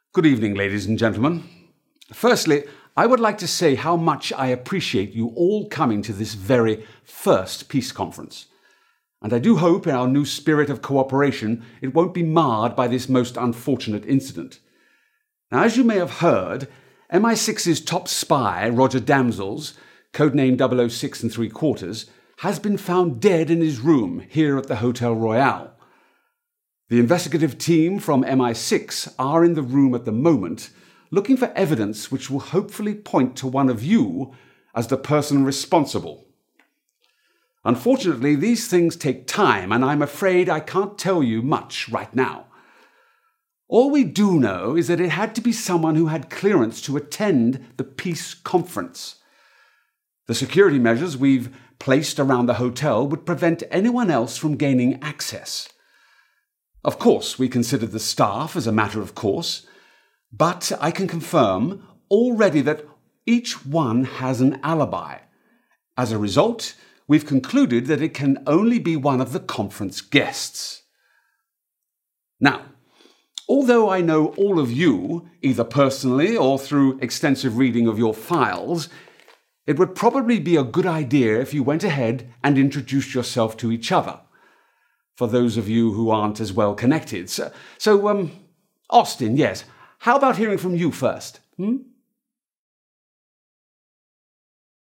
Good evening, ladies and gentlemen. Firstly, I would like to say how much I appreciate you all coming to this very first peace conference. And I do hope in our new spirit of cooperation it won't be marred by this most unfortunate incident. Now, as you may have heard, MI6's top spy, Roger Damsels, codenamed 006 3/4, has been found dead in his room here at the Hotel Royal. The investigative team from MI6 are in the room at the moment, looking for evidence which will hopefully point to one of you as the person responsible. Unfortunately, these things take time, and I'm afraid I can't tell you much right now. All we do know is that it had to be someone who had clearance to attend the peace conference. The security measures we've placed around the hotel would prevent anyone else from gaining access. Of course, we considered the staff as a matter of course, but I can confirm already that each one has an alibi. As a result, we've concluded that it can only be one of the conference guests. Now, although I know all of you, either personally or through extensive reading of your files, it would probably be a good idea if you went ahead and introduced yourself to each other, for those of you who aren't as well connected. So, Austin, yes, how about hearing from you first?